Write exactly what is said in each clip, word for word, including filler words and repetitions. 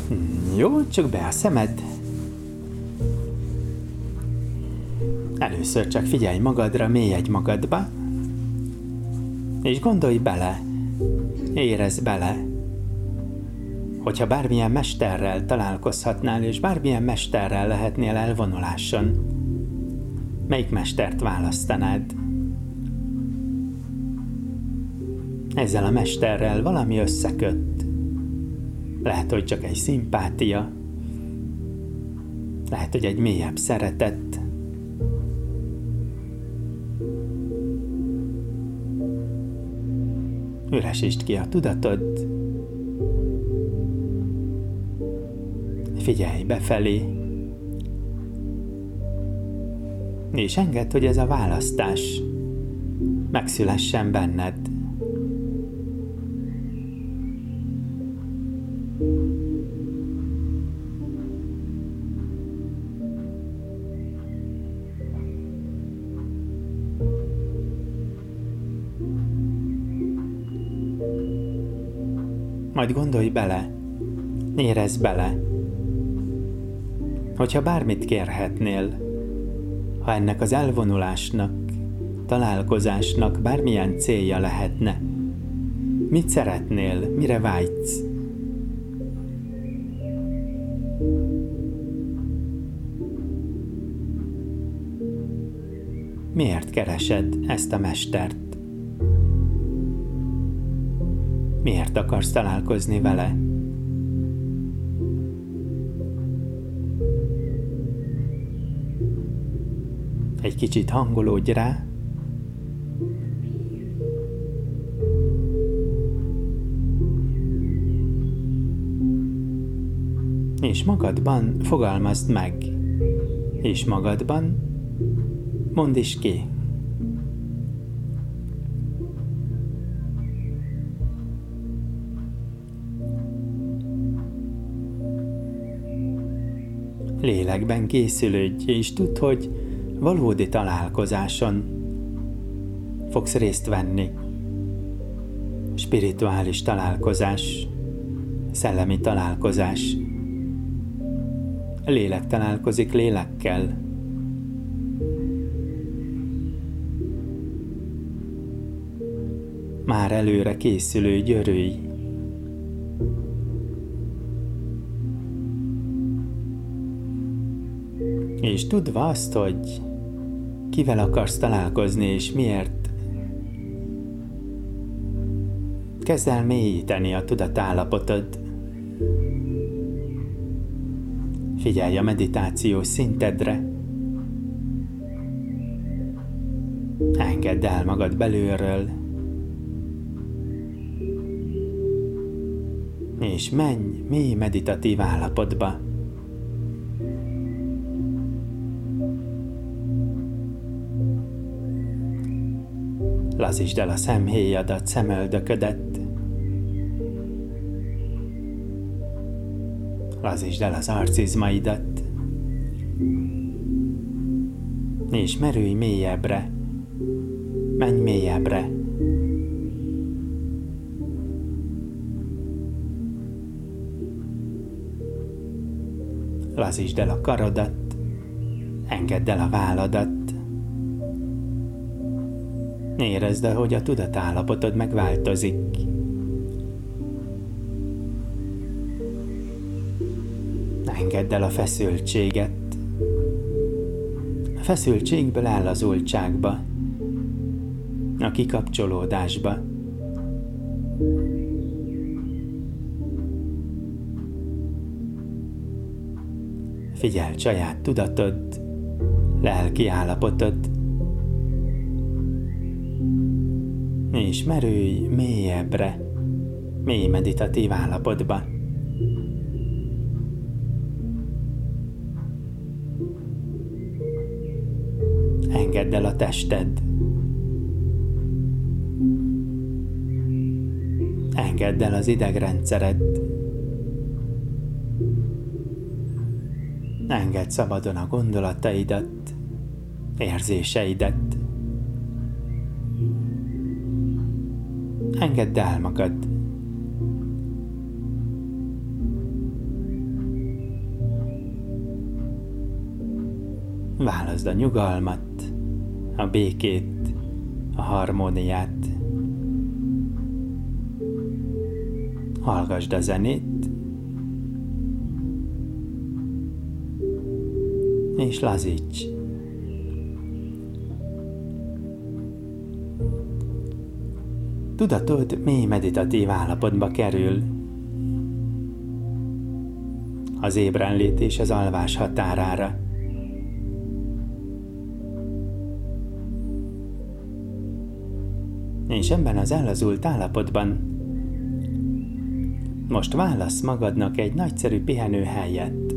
Jó, csak be a szemed. Először csak figyelj magadra, mélyedj magadba, és gondolj bele, érezd bele, hogyha bármilyen mesterrel találkozhatnál, és bármilyen mesterrel lehetnél elvonuláson, melyik mestert választanád? Ezzel a mesterrel valami összeköt. Lehet, hogy csak egy szimpátia, lehet, hogy egy mélyebb szeretet. Üresítsd ki a tudatod, figyelj befelé, és engedd, hogy ez a választás megszülessen benned. Majd gondolj bele, érezd bele, hogyha bármit kérhetnél, ha ennek az elvonulásnak, találkozásnak bármilyen célja lehetne, mit szeretnél, mire vágysz? Miért keresed ezt a mestert? Miért akarsz találkozni vele? Egy kicsit hangolódj rá, és magadban fogalmazd meg, és magadban mondd is ki. Lélekben készülődj, és tudd, hogy valódi találkozáson fogsz részt venni. Spirituális találkozás, szellemi találkozás. Lélek találkozik lélekkel. Már előre készülődj, örülj. És tudva azt, hogy kivel akarsz találkozni és miért, kezd el mélyíteni a tudatállapotod. Figyelj a meditációs szintedre. Engedd el magad belülről, és menj mély meditatív állapotba. Lazítsd el a szemhéjadat, szemöldöködet. Lazítsd el az arcizmaidat. És merülj mélyebbre. Menj mélyebbre. Lazítsd el a karodat. Engedd el a válladat. Érezd, hogy a tudatállapotod megváltozik. Engedd el a feszültséget. A feszültségből ellazultságba, a kikapcsolódásba. Figyeld saját tudatod, lelki állapotod, és merülj mélyebbre, mély meditatív állapotba. Engedd el a tested. Engedd el az idegrendszered. Engedd szabadon a gondolataidat, érzéseidet. Engedd el magad. Válaszd a nyugalmat, a békét, a harmóniát. Hallgasd a zenét, és lazíts. Tudatod mély meditatív állapotba kerül. Az ébrenlét és az alvás határára. És ebben az ellazult állapotban most válasz magadnak egy nagyszerű pihenőhelyet.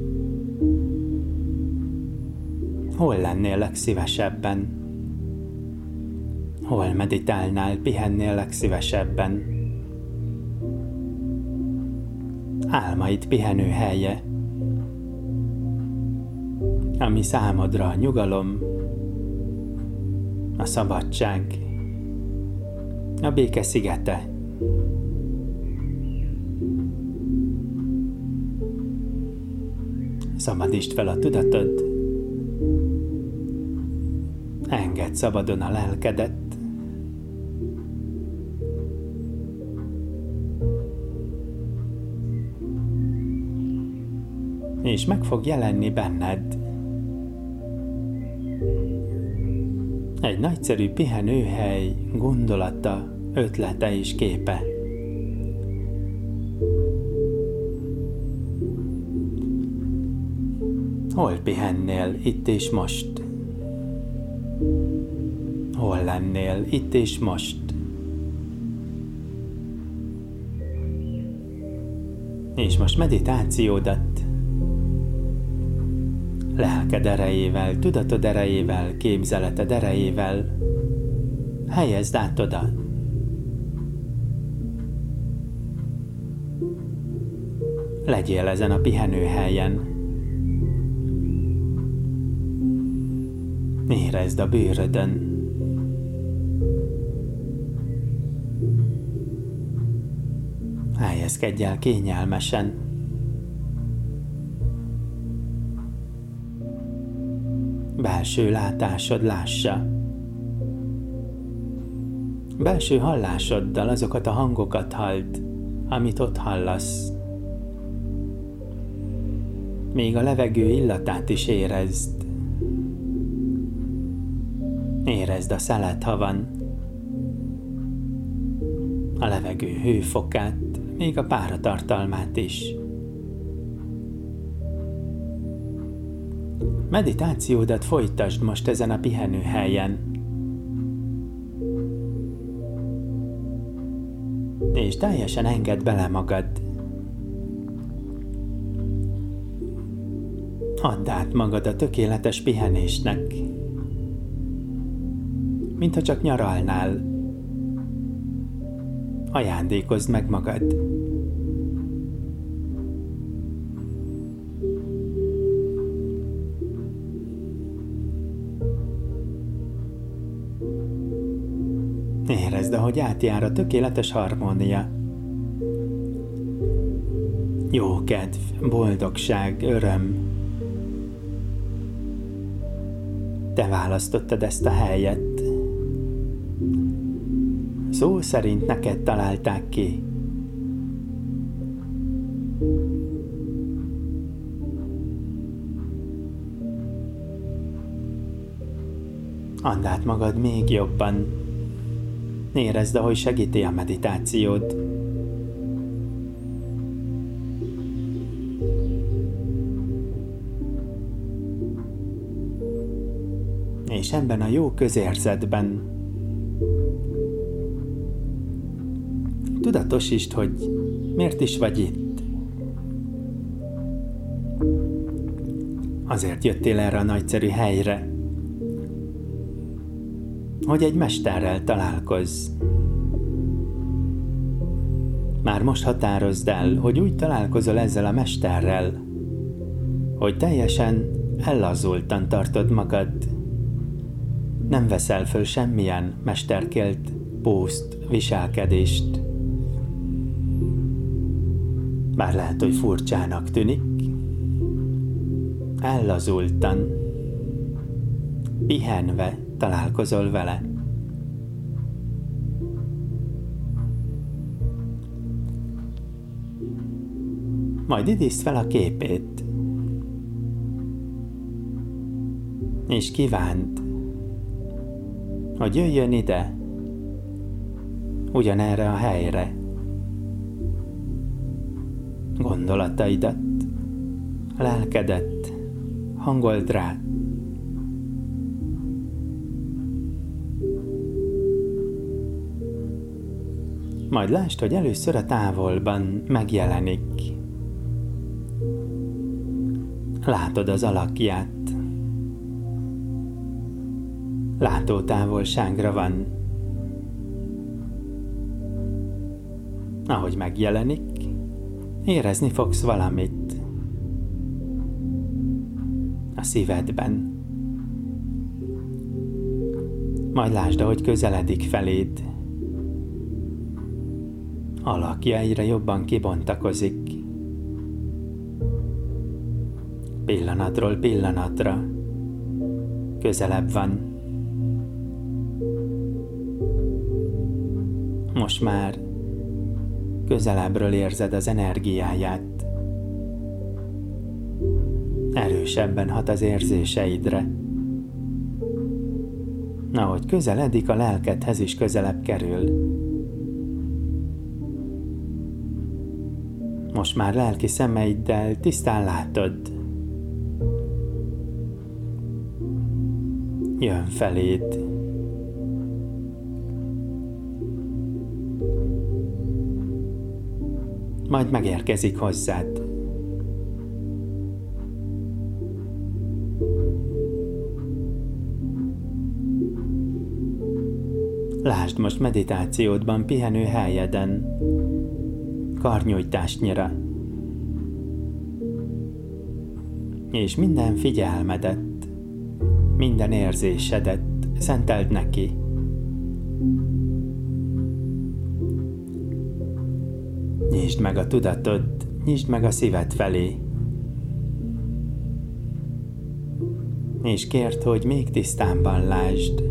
Hol lennél legszívesebben? Hol meditálnál, pihennél legszívesebben? Álmaid pihenőhelye, ami számodra a nyugalom, a szabadság, a béke szigete. Szabadítsd fel a tudatod, engedd szabadon a lelkedet, és meg fog jelenni benned egy nagyszerű pihenőhely gondolata, ötlete és képe. Hol pihennél itt és most? Hol lennél itt és most? És most meditációdat lelked erejével, tudatod erejével, képzeleted erejével helyezd át oda. Legyél ezen a pihenőhelyen. Érezd a bőrödön. Helyezkedj el kényelmesen. Belső látásod lássa. Belső hallásoddal azokat a hangokat halld, amit ott hallasz. Még a levegő illatát is érezd. Érezd a szelet, ha van. A levegő hőfokát, még a páratartalmát is. Meditációdat folytasd most ezen a pihenőhelyen. És teljesen engedd bele magad. Add át magad a tökéletes pihenésnek. Mintha csak nyaralnál. Ajándékozd meg magad. Érezd, ahogy átjár a tökéletes harmónia. Jókedv, boldogság, öröm. Te választottad ezt a helyet. Szó szerint neked találták ki. Add át magad még jobban. Érezd, ahogy segíti a meditációd. És ebben a jó közérzetben tudatosítsd, hogy miért is vagy itt. Azért jöttél erre a nagyszerű helyre, hogy egy mesterrel találkozz. Már most határozd el, hogy úgy találkozol ezzel a mesterrel, hogy teljesen ellazultan tartod magad. Nem veszel föl semmilyen mesterkélt pószt, viselkedést. Bár lehet, hogy furcsának tűnik, ellazultan, pihenve találkozol vele. Majd idézd fel a képét, és kívánd, hogy jöjjön ide, ugyanerre a helyre. Gondolataidat, lelkedet hangold rá. Majd lásd, hogy először a távolban megjelenik. Látod az alakját. Látótávolságra van. Ahogy megjelenik, érezni fogsz valamit a szívedben. Majd lásd, ahogy közeledik feléd. Alakja egyre jobban kibontakozik. Pillanatról pillanatra közelebb van. Most már közelebbről érzed az energiáját. Erősebben hat az érzéseidre. Ahogy közeledik, a lelkedhez is közelebb kerül. Most már lelki szemeiddel tisztán látod. Jön feléd. Majd megérkezik hozzád. Lásd most meditációdban pihenő helyeden, karnyújtásnyira, és minden figyelmedet, minden érzésedet szenteld neki. Nyisd meg a tudatod, nyisd meg a szíved felé, és kérd, hogy még tisztábban lásd.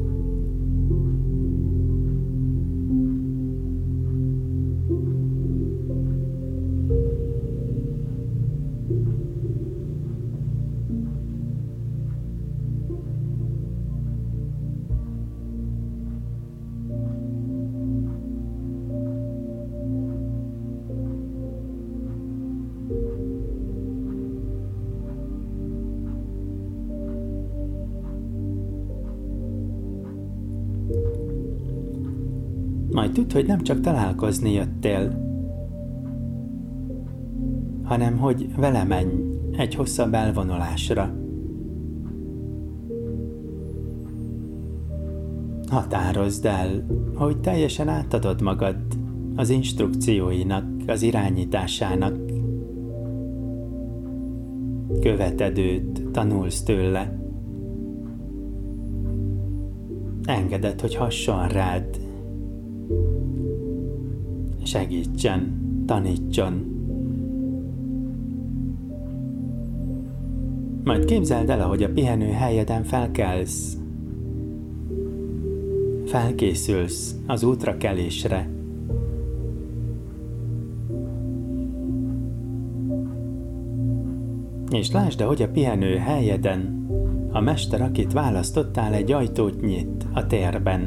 Majd tudd, hogy nem csak találkozni jöttél, hanem hogy vele menj egy hosszabb elvonulásra. Határozd el, hogy teljesen átadod magad az instrukcióinak, az irányításának. Követed őt, tanulsz tőle. Engeded, hogy hasson rád. Segítsen, tanítson. Majd képzeld el, ahogy a pihenő helyeden felkelsz. Felkészülsz az útra kelésre. És lásd, ahogy a pihenő helyeden a mester, akit választottál, egy ajtót nyit a térben.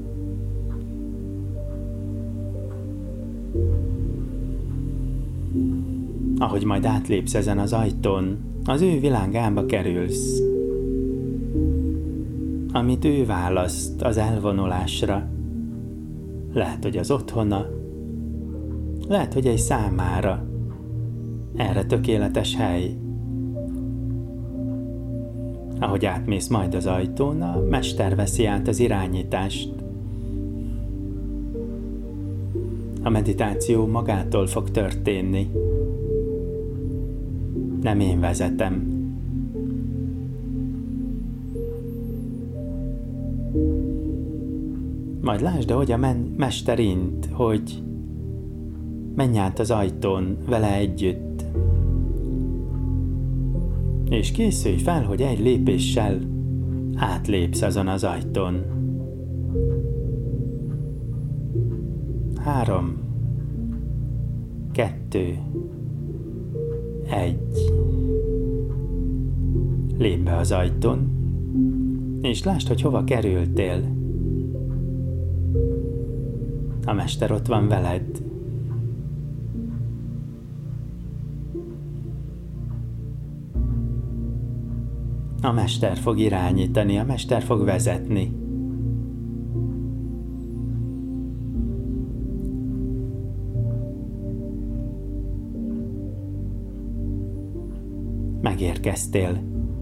Ahogy majd átlépsz ezen az ajtón, az ő világába kerülsz, amit ő választ az elvonulásra. Lehet, hogy az otthona, lehet, hogy egy számára erre tökéletes hely. Ahogy átmész majd az ajtón, a mester veszi át az irányítást. A meditáció magától fog történni. Nem én vezetem. Majd lásd, ahogy a men- mester int, hogy menj át az ajtón vele együtt. És készülj fel, hogy egy lépéssel Átlépsz azon az ajtón. Három, kettő, egy. Lépj be az ajtón, és lásd, hogy hova kerültél. A mester ott van veled. A mester fog irányítani, a mester fog vezetni. Megérkeztél.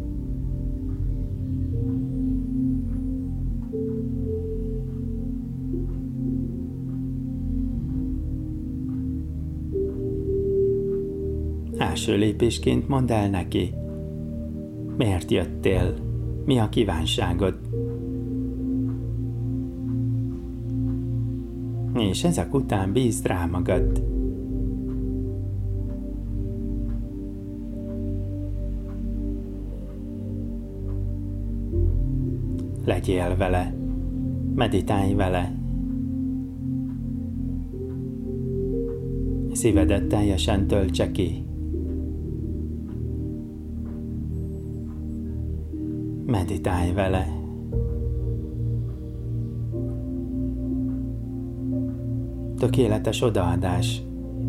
Első lépésként mondd el neki, miért jöttél, mi a kívánságod. És ezek után bízd rá magad. Legyél vele, meditálj vele. Szívedet teljesen töltse ki. Meditálj vele. Tökéletes odaadás.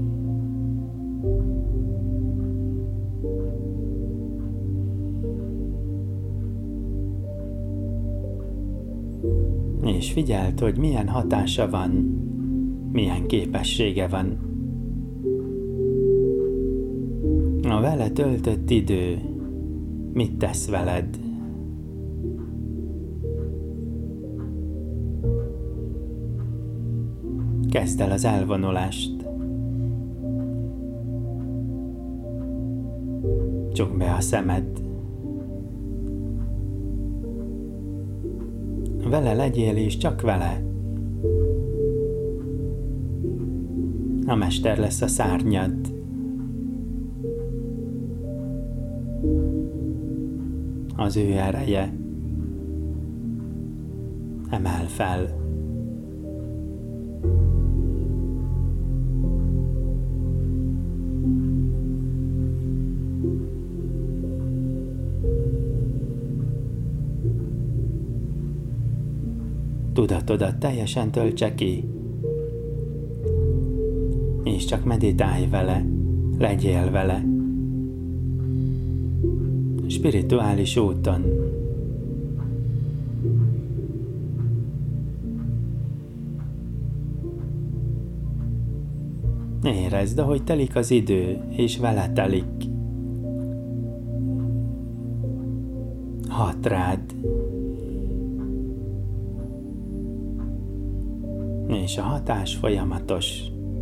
És figyeld, hogy milyen hatása van, milyen képessége van. A vele töltött idő mit tesz veled? Kezd el az elvonulást. Csukd be a szemed. Vele legyél, és csak vele. A mester lesz a szárnyad. Az ő ereje emel fel. Tudatodat teljesen töltse ki, és csak meditálj vele, legyél vele. Spirituális úton. Érezd, ahogy telik az idő, és vele telik. Hat rád. És a hatás folyamatos.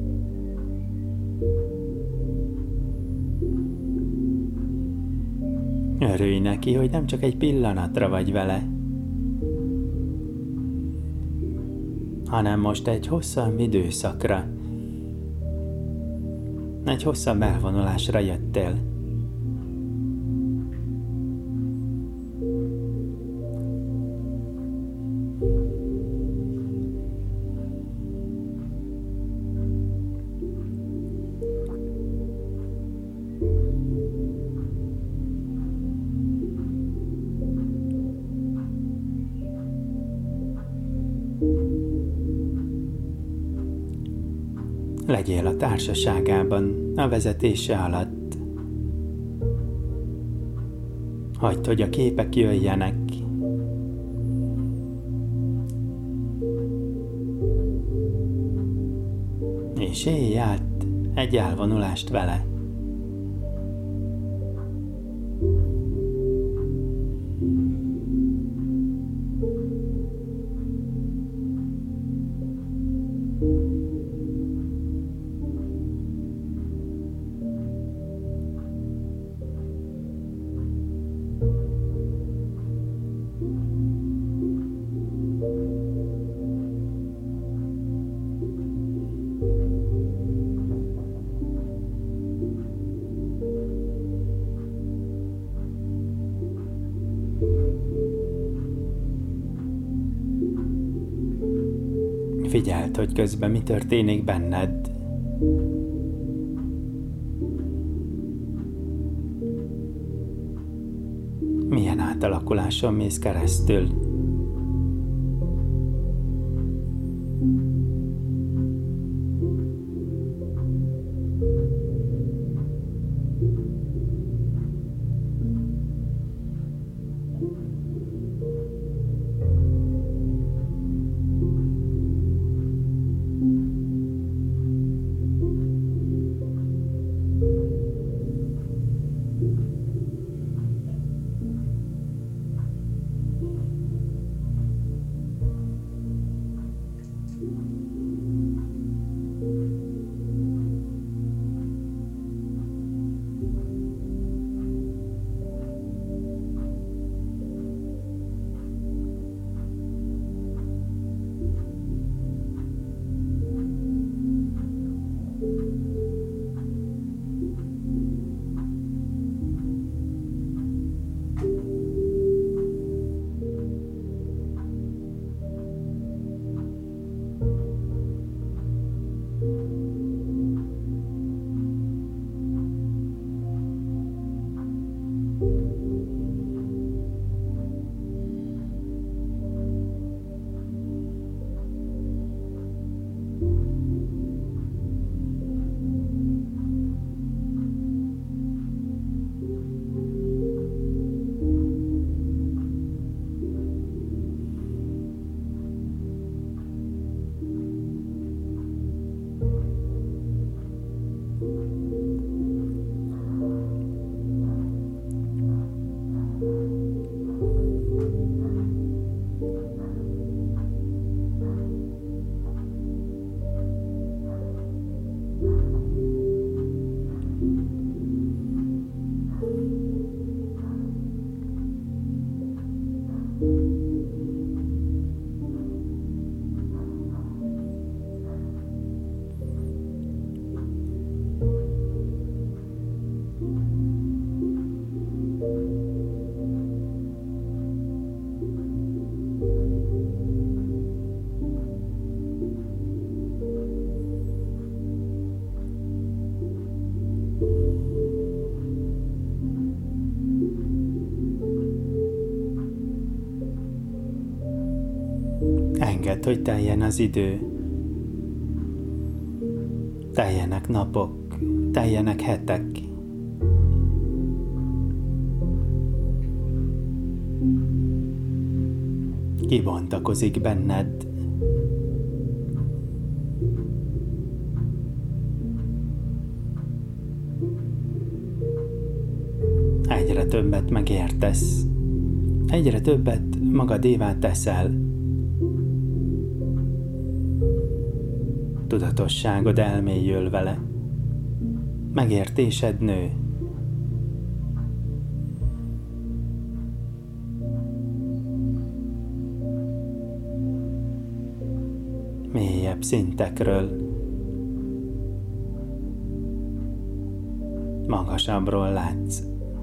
Örülj neki, hogy nem csak egy pillanatra vagy vele, hanem most egy hosszabb időszakra, egy hosszabb elvonulásra jöttél. Legyél a társaságában, a vezetése alatt. Hagyd, hogy a képek jöjjenek. És élj át egy elvonulást vele. Figyeld, hogy közben mi történik benned. Milyen átalakuláson mész keresztül. Engedd, hogy teljen az idő. Teljenek napok, teljenek hetek. Kibontakozik benned. Egyre többet megértesz. Egyre többet magadévá teszel. Tudatosságod elmélyül vele. Megértésed nő. Mélyebb szintekről, magasabbról látsz.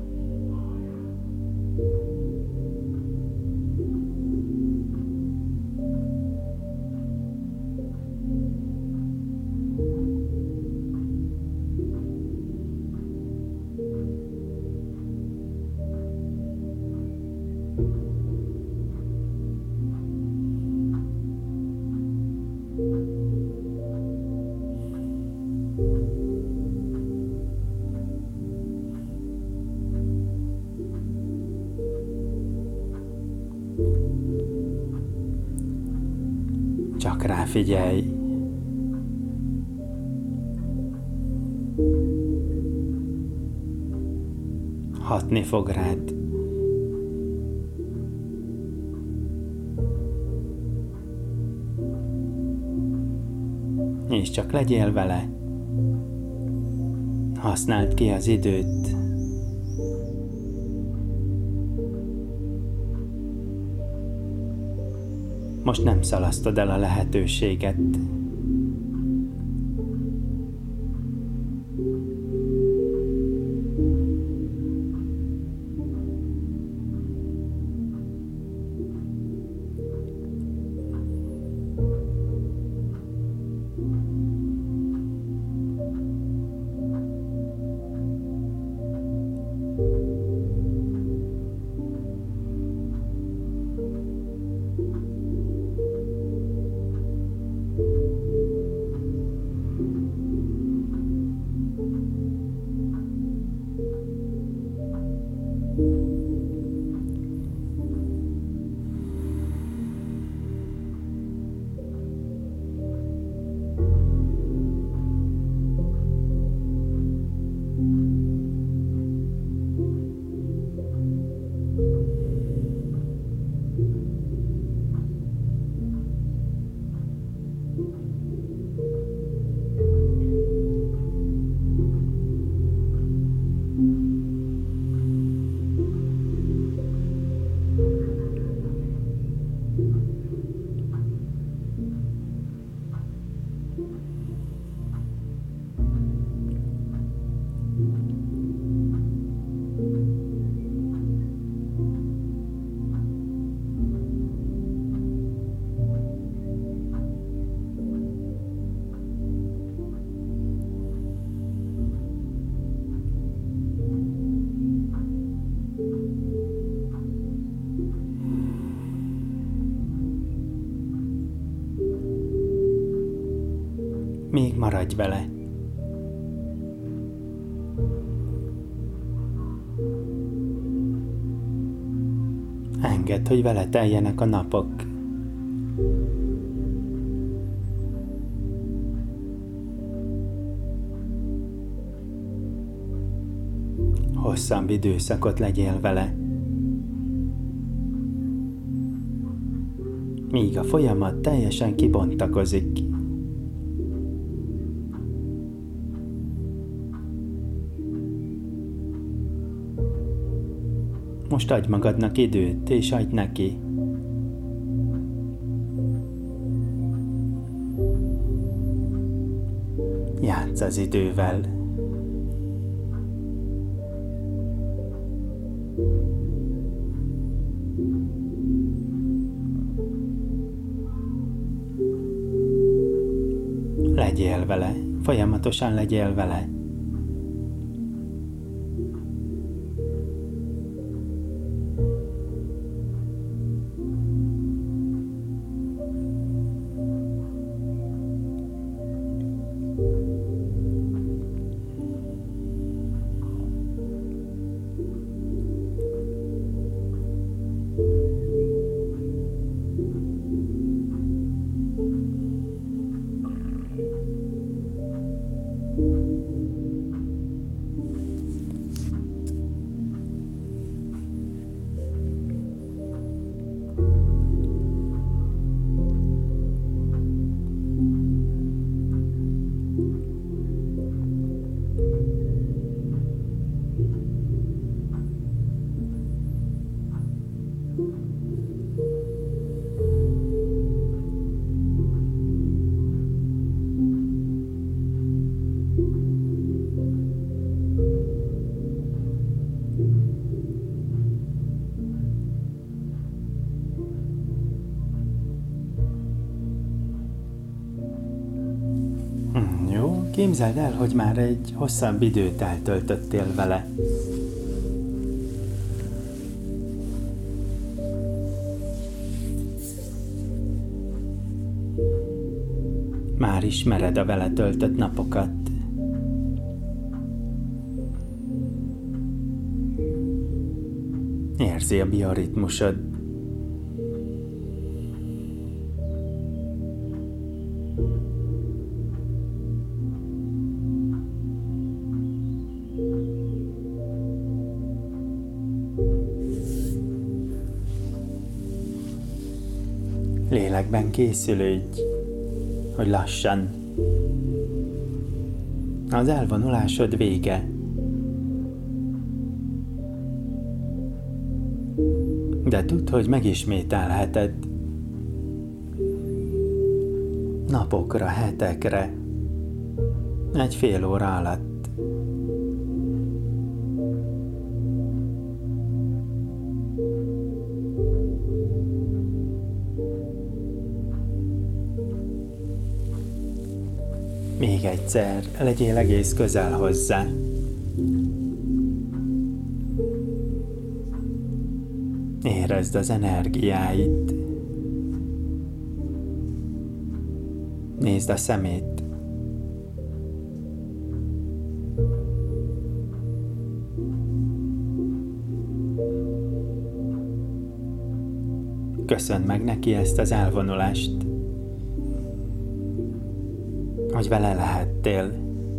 Csak ráfigyelj. Hatni fog rád. És csak legyél vele. Használd ki az időt. Most nem szalasztod el a lehetőséget. Még maradj vele. Engedd, hogy vele teljenek a napok. Hosszabb időszakot legyél vele, míg a folyamat teljesen kibontakozik. Most adj magadnak időt, és adj neki. Játsz az idővel. Legyél vele, folyamatosan legyél vele. Képzeld el, hogy már egy hosszabb időt eltöltöttél vele. Már ismered a vele töltött napokat. Érzi a bioritmusod. Lélekben készülődj, hogy lassan az elvonulásod vége. De tudd, hogy megismételheted napokra, hetekre, egy fél óra alatt. Még egyszer, legyél egész közel hozzá. Érezd az energiáit. Nézd a szemét. Köszönd meg neki ezt az elvonulást, hogy vele lehettél.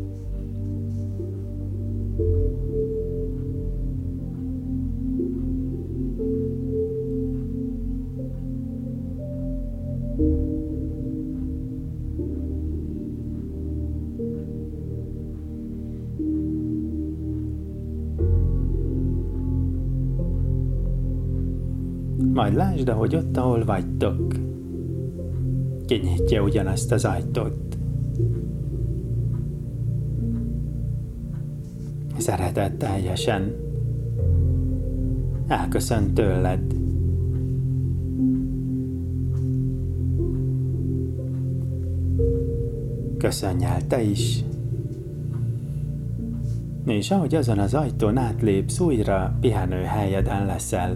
Majd lásd, ahogy ott, ahol vagytok, kinyitja ugyanazt az ajtót. Szeretetteljesen elköszön tőled. Köszönj el te is. És ahogy azon az ajtón átlépsz, újra pihenőhelyeden leszel.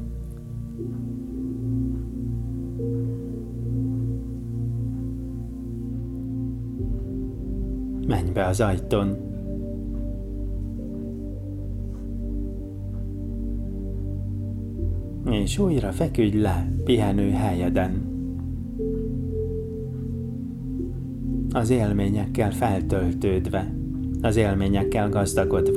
Menj be az ajtón. És újra feküdj le pihenőhelyeden. Az élményekkel feltöltődve, az élményekkel gazdagodva.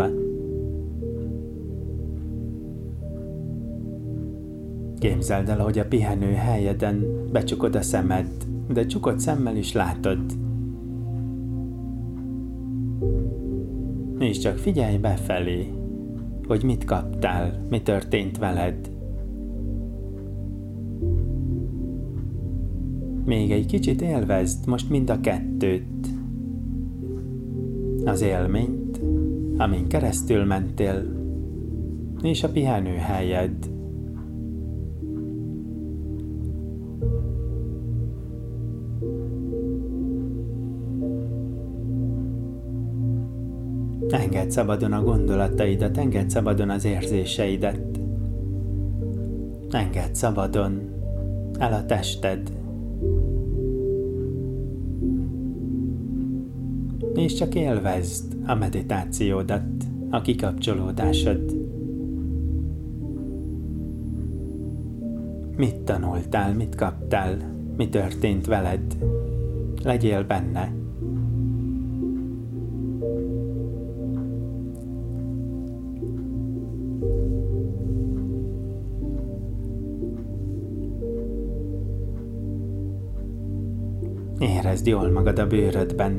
Képzeld el, hogy a pihenőhelyeden becsukod a szemed, de csukott szemmel is látod. És csak figyelj befelé, hogy mit kaptál, mi történt veled. Még egy kicsit élvezd most mind a kettőt. Az élményt, amin keresztül mentél, és a pihenőhelyed. Engedd szabadon a gondolataidat, engedd szabadon az érzéseidet. Engedd szabadon el a tested. És csak élvezd a meditációdat, a kikapcsolódásod. Mit tanultál, mit kaptál, mi történt veled? Legyél benne. Érezd jól magad a bőrödben.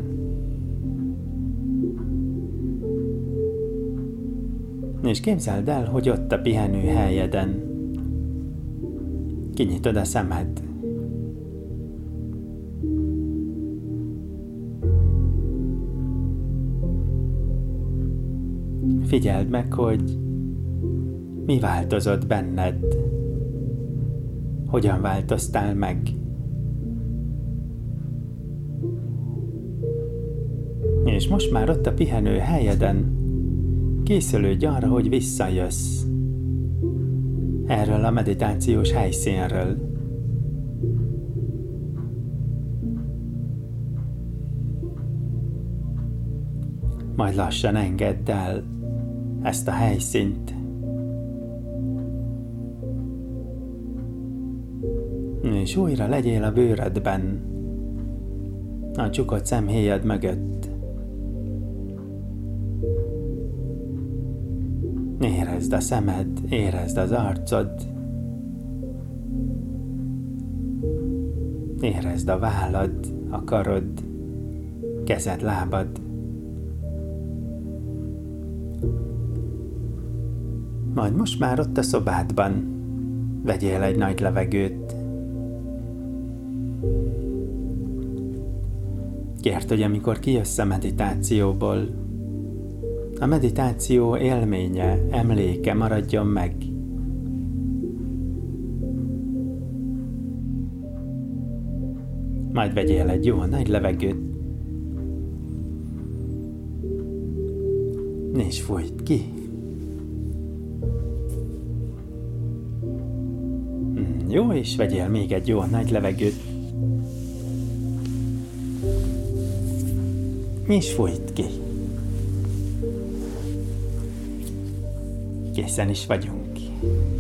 És képzeld el, hogy ott a pihenőhelyeden kinyitod a szemed. Figyeld meg, hogy mi változott benned. Hogyan változtál meg? És most már ott a pihenőhelyeden készülődj arra, hogy visszajössz erről a meditációs helyszínről. Majd lassan engedd el ezt a helyszínt. És újra legyél a bőrödben, a csukott szemhéjad mögött. Érezd a szemed, érezd az arcod, érezd a vállad, a karod, kezed, lábad. Majd most már ott a szobádban vegyél egy nagy levegőt. Kérd, hogy amikor kijössz a meditációból, a meditáció élménye, emléke maradjon meg. Majd vegyél egy jó nagy levegőt, és fújt ki. Jó, és vegyél még egy jó nagy levegőt, és fújt ki. Készen is vagyunk.